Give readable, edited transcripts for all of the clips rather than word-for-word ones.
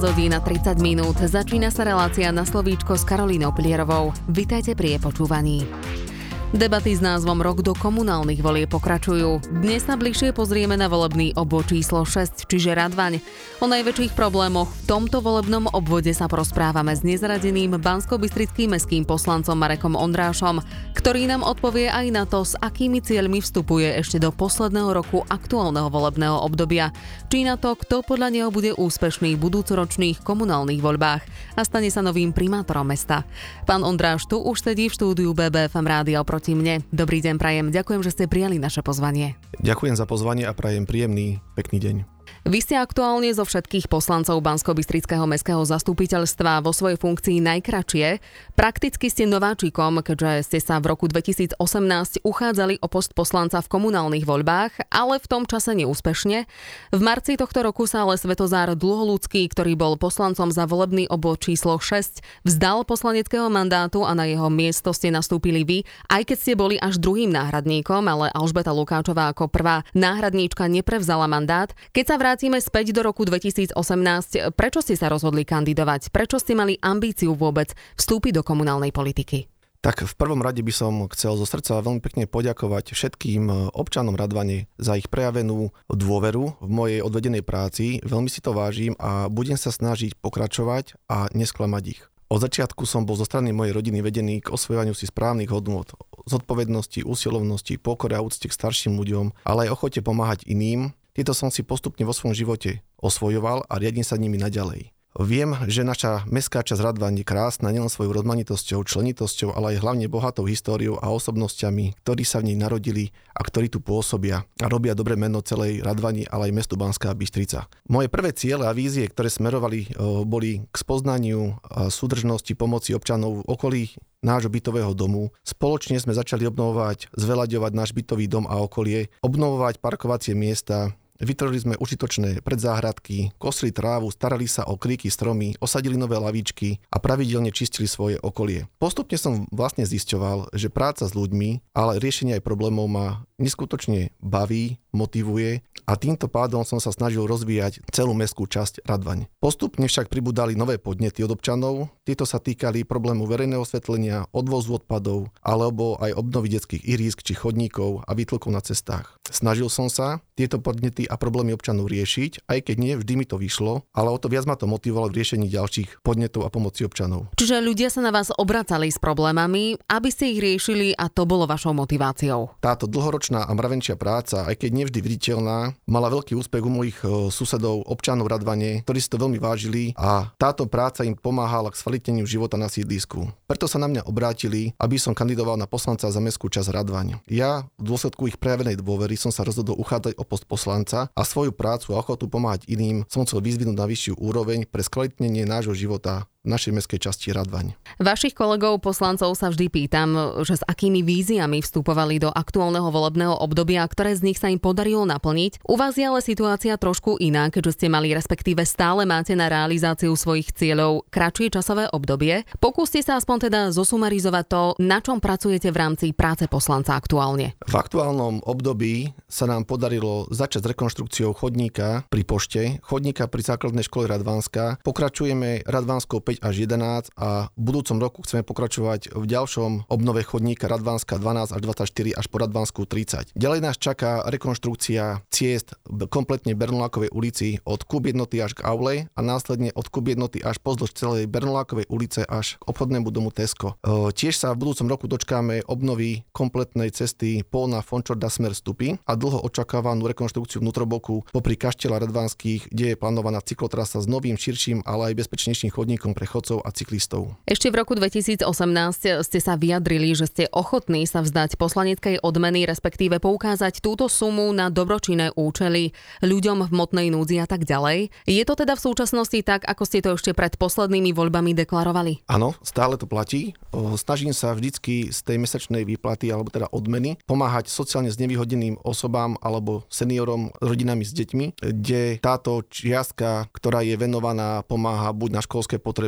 hodín a 30 minút. Začína sa relácia Na slovíčko s Karolínou Pilierovou. Vitajte pri jej počúvaní. Debaty s názvom Rok do komunálnych volieb pokračujú. Dnes sa bližšie pozrieme na volebný obvod číslo 6, čiže Radvaň. O najväčších problémoch v tomto volebnom obvode sa porozprávame s nezaradeným banskobystrickým mestským poslancom Marekom Ondrášom, ktorý nám odpovie aj na to, s akými cieľmi vstupuje ešte do posledného roku aktuálneho volebného obdobia, či na to, kto podľa neho bude úspešný v budúcoročných komunálnych voľbách a stane sa novým primátorom mesta. Pán Ondráš tu už sedí v štúdiu BBFM rádia oproti mne. Dobrý deň prajem, ďakujem, že ste prijali naše pozvanie. Ďakujem za pozvanie a prajem príjemný, pekný deň. Vy ste aktuálne zo všetkých poslancov Banskobystrického mestského zastupiteľstva vo svojej funkcii najkratšie. Prakticky ste nováčikom, keďže ste sa v roku 2018 uchádzali o post poslanca v komunálnych voľbách, ale v tom čase neúspešne. V marci tohto roku sa ale Svetozár Dlhoľudský, ktorý bol poslancom za volebný obvod číslo 6, vzdal poslaneckého mandátu a na jeho miesto ste nastúpili vy, aj keď ste boli až druhým náhradníkom, ale Alžbeta Lukáčová ako prvá náhradníčka neprevzala mandát. Keď sa vrátime späť do roku 2018, prečo ste sa rozhodli kandidovať? Prečo ste mali ambíciu vôbec vstúpiť do komunálnej politiky? Tak v prvom rade by som chcel zo srdca veľmi pekne poďakovať všetkým občanom Radvane za ich prejavenú dôveru v mojej odvedenej práci. Veľmi si to vážim a budem sa snažiť pokračovať a nesklamať ich. Od začiatku som bol zo strany mojej rodiny vedený k osvojovaniu si správnych hodnôt, zodpovednosti, úsilovnosti, pokory a úcte k starším ľuďom, ale aj ochote pomáhať iným. Tieto som si postupne vo svojom živote osvojoval a riadne sa nimi naďalej. Viem, že naša mestská časť Radvaň je krásna nielen svojou rozmanitosťou, členitosťou, ale aj hlavne bohatou históriou a osobnosťami, ktorí sa v nej narodili a ktorí tu pôsobia a robia dobré meno celej Radvani, ale aj mestu Banská Bystrica. Moje prvé ciele a vízie, ktoré smerovali, boli k spoznaniu a súdržnosti pomoci občanov v okolí nášho bytového domu. Spoločne sme začali obnovovať, zveľaďovať náš bytový dom a okolie, obnovovať parkovacie miesta. Vytvorili sme užitočné predzáhradky, kosili trávu, starali sa o kríky stromy, osadili nové lavičky a pravidelne čistili svoje okolie. Postupne som vlastne zisťoval, že práca s ľuďmi, ale riešenie aj problémov ma neskutočne baví, motivuje a týmto pádom som sa snažil rozvíjať celú mestskú časť Radvaň. Postupne však pribudali nové podnety od občanov. Tieto sa týkali problému verejného osvetlenia, odvozu odpadov alebo aj obnovy detských ihrísk či chodníkov a výtlkov na cestách. Snažil som sa tieto podnety a problémy občanov riešiť, aj keď nie vždy mi to vyšlo, ale o to viac ma to motivovalo v riešení ďalších podnetov a pomoci občanov. Čiže ľudia sa na vás obracali s problémami, aby ste ich riešili a to bolo vašou motiváciou. Táto dlhoročná a mravenčia práca, aj keď nevždy viditeľná, mala veľký úspech u mojich susedov, občanov Radvane, ktorí si to veľmi vážili a táto práca im pomáhala k skvalitneniu života na sídlisku. Preto sa na mňa obrátili, aby som kandidoval na poslanca za mestskú časť Radvaň. Ja v dôsledku ich prejavenej dôvery som sa rozhodol uchádzať o post poslanca a svoju prácu a ochotu pomáhať iným som chcel vyzvinúť na vyššiu úroveň pre skvalitnenie nášho života v našej mestskej časti Radvaň. Vašich kolegov poslancov sa vždy pýtam, že s akými víziami vstupovali do aktuálneho volebného obdobia, ktoré z nich sa im podarilo naplniť. U vás je ale situácia trošku iná, keďže ste mali, respektíve stále máte na realizáciu svojich cieľov kratšie časové obdobie. Pokúste sa aspoň teda zosumarizovať to, na čom pracujete v rámci práce poslanca aktuálne. V aktuálnom období sa nám podarilo začať s rekonštrukciou chodníka pri pošte, chodníka pri základnej škole Radvanská. Pokračujeme Radvanskou 5 až 11 a v budúcom roku chceme pokračovať v ďalšom obnove chodníka Radvanská 12 až 24 až po Radvanskú 30. Ďalej nás čaká rekonštrukcia ciest kompletne Bernolákovej ulici od Kub jednoty až k Aule a následne od Kub jednoty až pozdĺž celej Bernolákovej ulice až k obchodnému domu Tesco. Tiež sa v budúcom roku dočkáme obnovy kompletnej cesty Polná Fončorda smer Stupy a dlho očakávanú rekonštrukciu vnútroboku popri kaštieľa Radvanských, kde je plánovaná cyklotrasa s novým, širším, ale aj bezpečnejším chodníkom pre chodcov a cyklistov. Ešte v roku 2018 ste sa vyjadrili, že ste ochotní sa vzdať poslaneckej odmeny, respektíve poukázať túto sumu na dobročinné účely ľuďom v hmotnej núdzi a tak ďalej. Je to teda v súčasnosti tak, ako ste to ešte pred poslednými voľbami deklarovali? Áno, stále to platí. Snažím sa vždycky z tej mesačnej výplaty alebo teda odmeny pomáhať sociálne znevýhodneným osobám alebo seniorom, rodinami s deťmi, kde táto čiastka, ktorá je venovaná, pomáha buď na školské potreby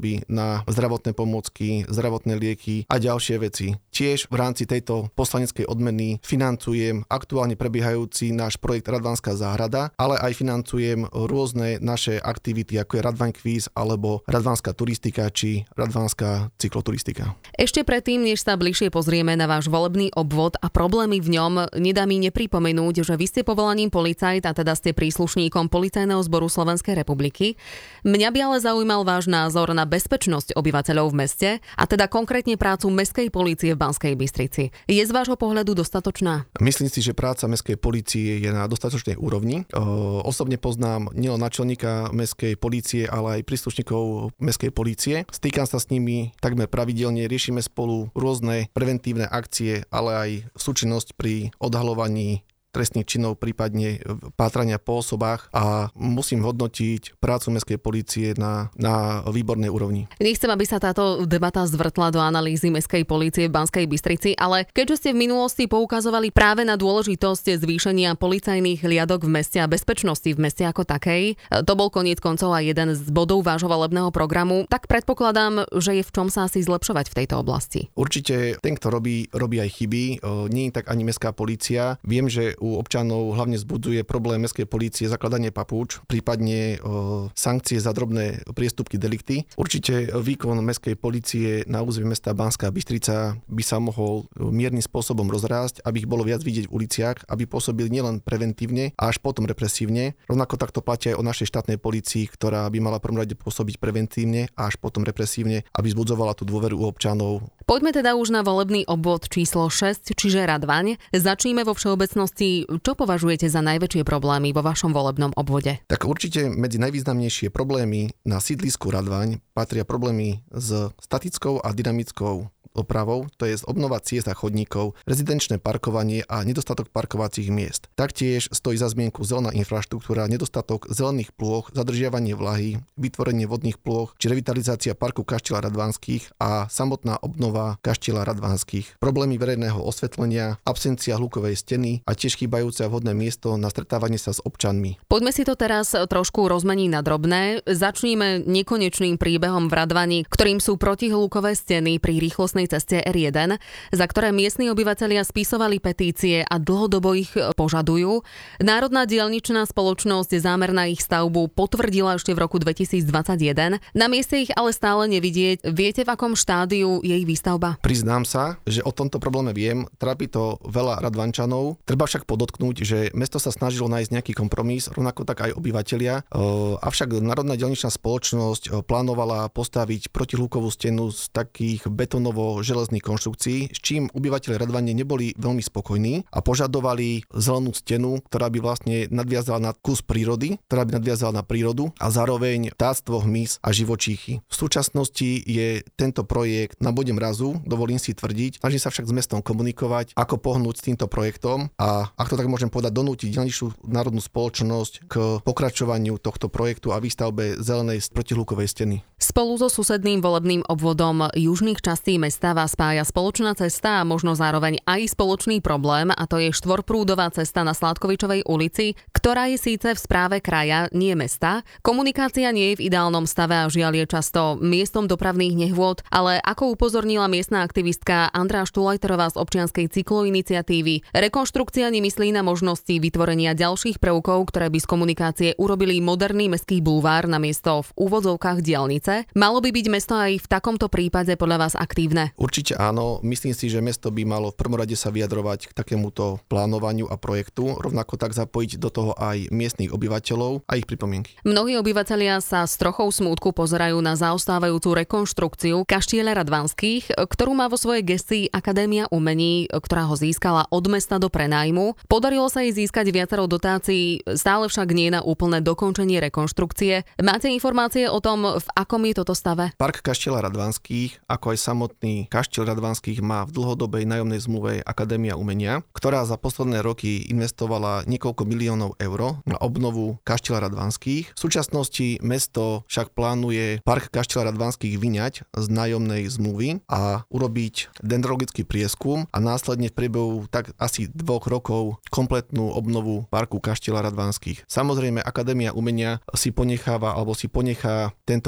potreby na zdravotné pomôcky, zdravotné lieky a ďalšie veci. Tiež v rámci tejto poslaneckej odmeny financujem aktuálne prebiehajúci náš projekt Radvanská záhrada, ale aj financujem rôzne naše aktivity, ako je Radvaň Kvíz alebo Radvanská turistika či Radvanská cykloturistika. Ešte predtým, než sa bližšie pozrieme na váš volebný obvod a problémy v ňom, nedá mi nepripomenúť, že vy ste povolaním policajt a teda ste príslušníkom Policajného zboru Slovenskej republiky. Mňa by ale zaujímal váš názor na bezpečnosť obyvateľov v meste a teda konkrétne prácu mestskej polície v Banskej Bystrici. Je z vášho pohľadu dostatočná? Myslím si, že práca mestskej polície je na dostatočnej úrovni. Osobne poznám nielen náčelníka mestskej polície, ale aj príslušníkov mestskej polície. Stýkam sa s nimi takmer pravidelne, riešime spolu rôzne preventívne akcie, ale aj súčinnosť pri odhaľovaní trestných činov, prípadne pátrania po osobách a musím hodnotiť prácu mestskej polície na výbornej úrovni. Nechcem, aby sa táto debata zvrtla do analýzy mestskej polície v Banskej Bystrici, ale keďže ste v minulosti poukazovali práve na dôležitosť zvýšenia policajných hliadok v meste a bezpečnosti v meste ako takej, to bol koniec koncov aj jeden z bodov vášho volebného programu, tak predpokladám, že je v čom sa asi zlepšovať v tejto oblasti. Určite ten, kto robí aj chyby, nie je tak ani mestská polícia. Viem, že u občanov hlavne vzbudzuje problém mestskej polície zakladanie papúč, prípadne sankcie za drobné priestupky, delikty. Určite výkon mestskej polície na území mesta Banská Bystrica by sa mohol miernym spôsobom rozrásť, aby ich bolo viac vidieť v uliciach, aby pôsobili nielen preventívne a až potom represívne. Rovnako takto platí aj o našej štátnej polícii, ktorá by mala v prvom rade pôsobiť preventívne a až potom represívne, aby vzbudzovala tú dôveru u občanov. Poďme teda už na volebný obvod číslo 6, čiže Radvaň. Začníme vo všeobecnosti. Čo považujete za najväčšie problémy vo vašom volebnom obvode? Tak určite medzi najvýznamnejšie problémy na sídlisku Radvaň patria problémy s statickou a dynamickou opravou, to je obnova ciest a chodníkov, rezidenčné parkovanie a nedostatok parkovacích miest. Taktiež stojí za zmienku zelená infraštruktúra, nedostatok zelených plôch, zadržiavanie vlahy, vytvorenie vodných plôch či revitalizácia parku Kaštieľa Radvanských a samotná obnova Kaštieľa Radvanských. Problémy verejného osvetlenia, absencia hlukovej steny a tiež chýbajúce vhodné miesto na stretávanie sa s občanmi. Poďme si to teraz trošku rozmeniť na drobné. Začníme nekonečným príbehom v Radvani, ktorým sú protihlukové steny pri rýchlostnej ceste R1, za ktoré miestni obyvatelia spisovali petície a dlhodobo ich požadujú. Národná diaľničná spoločnosť zámer na ich stavbu potvrdila ešte v roku 2021. Na mieste ich ale stále nevidieť. Viete, v akom štádiu je ich výstavba? Priznám sa, že o tomto probléme viem. Trápi to veľa Radvančanov. Treba však podotknúť, že mesto sa snažilo nájsť nejaký kompromis, rovnako tak aj obyvatelia. Avšak Národná diaľničná spoločnosť plánovala postaviť protihlukovú stenu z takých betonovo-železných konštrukcií, s čím obyvatelia Radvane neboli veľmi spokojní a požadovali zelenú stenu, ktorá by vlastne nadviazala na kus prírody, ktorá by nadviazala na prírodu a zároveň vtáctvo, hmyz a živočíchy. V súčasnosti je tento projekt na bode mrazu, dovolím si tvrdiť. Snažím sa však s mestom komunikovať, ako pohnúť s týmto projektom a ak to tak môžem povedať, donútiť diaľničnú národnú spoločnosť k pokračovaniu tohto projektu a výstavbe zelenej protihlukovej steny. Spolu so susedným volebným obvodom južných častí mesta vás spája spoločná cesta a možno zároveň aj spoločný problém, a to je štvorprúdová cesta na Sládkovičovej ulici, ktorá je síce v správe kraja, nie mesta. Komunikácia nie je v ideálnom stave a žiaľ je často miestom dopravných nehôd, ale ako upozornila miestna aktivistka Andrea Štulajterová z občianskej cykloiniciatívy, rekonštrukcia nemyslí na možnosti vytvorenia ďalších prvkov, ktoré by z komunikácie urobili moderný mestský bulvár namiesto v úvodzovkách diaľnice. Malo by byť mesto aj v takomto prípade podľa vás aktívne? Určite áno. Myslím si, že mesto by malo v prvom rade sa vyjadrovať k takémuto plánovaniu a projektu, rovnako tak zapojiť do toho aj miestnych obyvateľov a ich pripomienky. Mnohí obyvatelia sa s trochou smútku pozerajú na zaostávajúcu rekonštrukciu Kaštieľa Radvanských, ktorú má vo svojej gestii Akadémia umení, ktorá ho získala od mesta do prenájmu. Podarilo sa jej získať viacero dotácií, stále však nie na úplné dokončenie rekonštrukcie. Máte informácie o tom, v akom je toto stave? Park Kaštieľa Radvanských, ako aj samotný Kaštieľ Radvanských má v dlhodobej nájomnej zmluve Akadémia umenia, ktorá za posledné roky investovala niekoľko miliónov eur na obnovu Kaštieľa Radvanských. V súčasnosti mesto však plánuje Park Kaštieľa Radvanských vyňať z nájomnej zmluvy a urobiť dendrologický prieskum a následne v priebehu tak asi 2 rokov kompletnú obnovu Parku Kaštieľa Radvanských. Samozrejme Akadémia umenia si ponechá tento kaštiel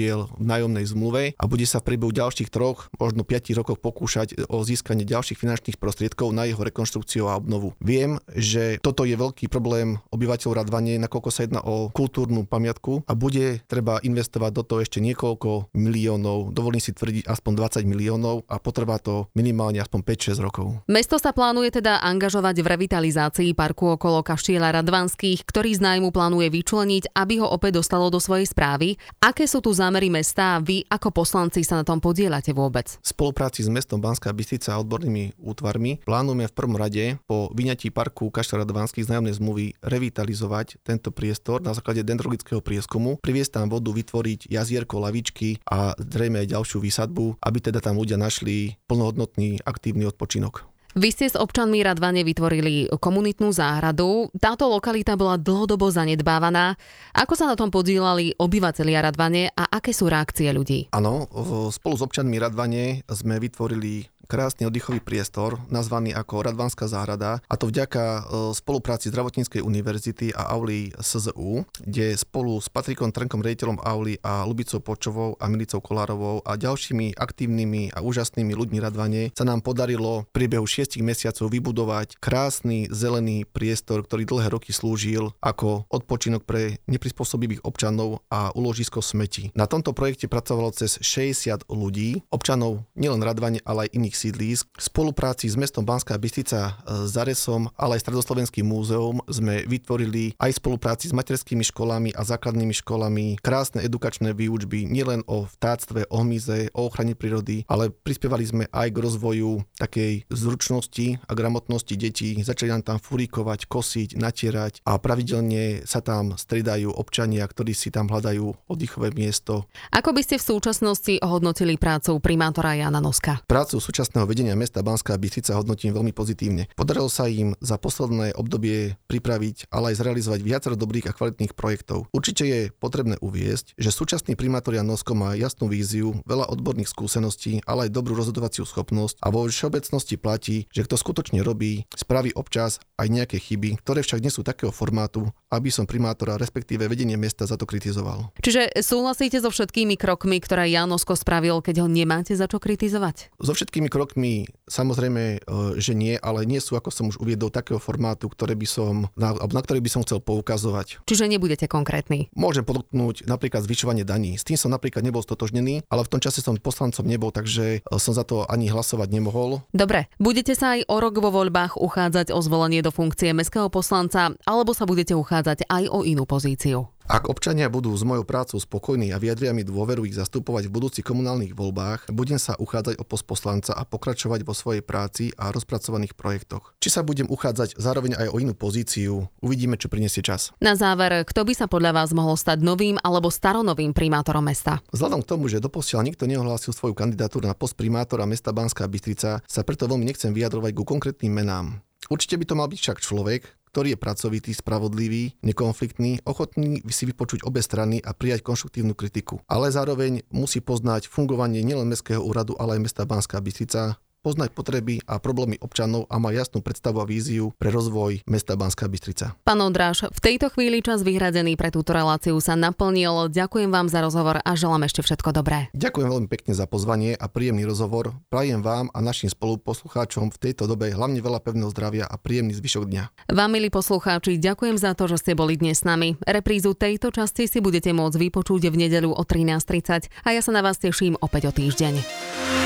našiel v nájomnej zmluve a bude sa v priebehu ďalších 3, možno 5 rokov pokúšať o získanie ďalších finančných prostriedkov na jeho rekonštrukciu a obnovu. Viem, že toto je veľký problém obyvateľov Radvane, nakoľko sa jedná o kultúrnu pamiatku a bude treba investovať do toho ešte niekoľko miliónov, dovolím si tvrdiť aspoň 20 miliónov a potrvá to minimálne aspoň 5-6 rokov. Mesto sa plánuje teda angažovať v revitalizácii parku okolo Kaštieľa Radvanských, ktorý z nájmu plánuje vyčleniť, aby ho opäť dostalo do svojej správy. Aké sú tu zámery mesta a vy ako poslanci sa na tom podieľate vôbec? V spolupráci s mestom Banská Bystrica a odbornými útvarmi plánujeme v prvom rade po vyňatí parku Kaštieľ Radvanských z nájomnej zmluvy revitalizovať tento priestor na základe dendrologického prieskumu, priviesť tam vodu, vytvoriť jazierko, lavičky a zrejme aj ďalšiu výsadbu, aby teda tam ľudia našli plnohodnotný aktívny odpočinok. Vy ste s občanmi Radvane vytvorili komunitnú záhradu. Táto lokalita bola dlhodobo zanedbávaná. Ako sa na tom podieľali obyvatelia Radvane a aké sú reakcie ľudí? Áno, spolu s občanmi Radvane sme vytvorili krásny oddychový priestor, nazvaný ako Radvanská záhrada, a to vďaka spolupráci Zdravotníckej univerzity a auly SZU, kde spolu s Patrikom Trnkom, riaditeľom auly, a Ľubicou Počovou a Milicou Kolárovou a ďalšími aktívnymi a úžasnými ľuďmi Radvane sa nám podarilo v priebehu 6 mesiacov vybudovať krásny zelený priestor, ktorý dlhé roky slúžil ako odpočinok pre neprispôsobivých občanov a úložisko smetí. Na tomto projekte pracovalo cez 60 ľudí, občanov nielen Radvane, ale aj iných sídlisk. V spolupráci s mestom Banská Bystrica, Zaresom, ale aj Stredoslovenským múzeum sme vytvorili aj v spolupráci s materskými školami a základnými školami krásne edukačné výučby nielen o vtáctve, o hmyze, o ochrane prírody, ale prispievali sme aj k rozvoju takej zručnosti a gramotnosti detí. Začali nám tam furíkovať, kosiť, natierať a pravidelne sa tam striedajú občania, ktorí si tam hľadajú oddychové miesto. Ako by ste v súčasnosti ohodnotili prácu primátora Jána Noska? Prácu súčasného vedenia mesta Banská Bystrica hodnotím veľmi pozitívne. Podarilo sa im za posledné obdobie pripraviť, ale aj zrealizovať viacero dobrých a kvalitných projektov. Určite je potrebné uviesť, že súčasný primátor Ján Nosko má jasnú víziu, veľa odborných skúseností, ale aj dobrú rozhodovaciu schopnosť a vo všeobecnosti platí, že kto skutočne robí, spraví občas aj nejaké chyby, ktoré však nie sú takého formátu, aby som primátora, respektíve vedenie mesta za to kritizoval. Čiže súhlasíte so všetkými krokmi, ktoré Ján Nosko spravil, keď ho nemáte za čo kritizovať? So všetkými krokmi samozrejme, že nie, ale nie sú, ako som už uviedol, takého formátu, na ktorý by som chcel poukazovať. Čiže nebudete konkrétni? Môžem podotknúť napríklad zvyšovanie daní. S tým som napríklad nebol stotožnený, ale v tom čase som poslancom nebol, takže som za to ani hlasovať nemohol. Dobre, budete sa aj o rok vo voľbách uchádzať o zvolenie do funkcie mestského poslanca, alebo sa budete uchádzať aj o inú pozíciu? Ak občania budú s mojou prácou spokojní a vyjadria mi dôveru ich zastupovať v budúcich komunálnych voľbách, budem sa uchádzať o post poslanca a pokračovať vo svojej práci a rozpracovaných projektoch. Či sa budem uchádzať zároveň aj o inú pozíciu, uvidíme, čo prinesie čas. Na záver, kto by sa podľa vás mohol stať novým alebo staronovým primátorom mesta? Vzhľadom k tomu, že doposiaľ nikto neohlásil svoju kandidatúru na post primátora mesta Banská Bystrica, sa preto veľmi nechcem vyjadrovať ku konkrétnym menám. Určite by to mal byť však človek, ktorý je pracovitý, spravodlivý, nekonfliktný, ochotný si vypočuť obe strany a prijať konštruktívnu kritiku. Ale zároveň musí poznať fungovanie nielen mestského úradu, ale aj mesta Banská Bystrica, poznať potreby a problémy občanov a má jasnú predstavu a víziu pre rozvoj mesta Banská Bystrica. Pán Ondráš, v tejto chvíli čas vyhradený pre túto reláciu sa naplnil. Ďakujem vám za rozhovor a želám ešte všetko dobré. Ďakujem veľmi pekne za pozvanie a príjemný rozhovor. Prajem vám a našim spoluposlucháčom v tejto dobe hlavne veľa pevného zdravia a príjemný zvyšok dňa. Vám, milí poslucháči, ďakujem za to, že ste boli dnes s nami. Reprízu tejto časti si budete môcť vypočuť v nedeľu o 13:30 a ja sa na vás teším opäť o týždeň.